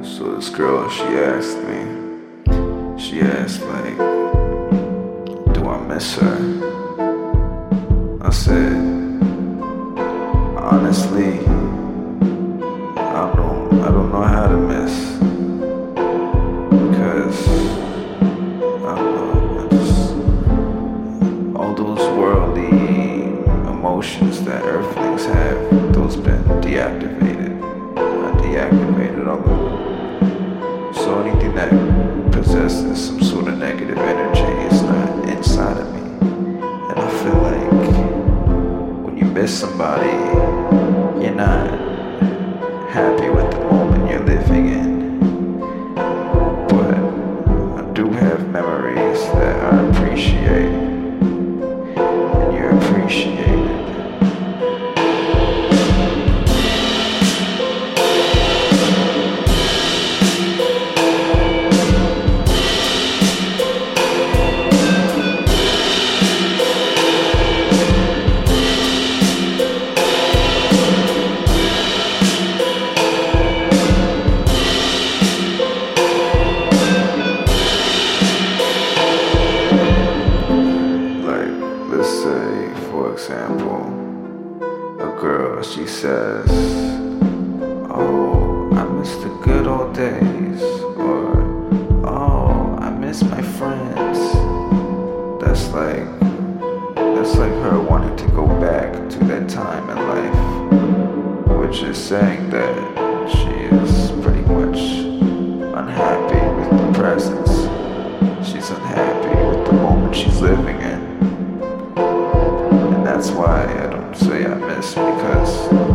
So this girl, she asked like, do I miss her? I said, honestly, I don't know how to miss, because I don't know, all those worldly emotions that earthlings have, those been deactivated. I deactivated all of them. So anything that possesses some sort of negative energy is not inside of me. And I feel like when you miss somebody, you're not happy with the moment you're living in. But I do have memories that I appreciate, and you appreciate it. Let's say, for example, a girl, she says, oh, I miss the good old days, or, oh, I miss my friends. That's like her wanting to go back to that time in life, which is saying that she is pretty much unhappy with the presence. She's unhappy with the moment she's living in. That's why I don't say I miss, because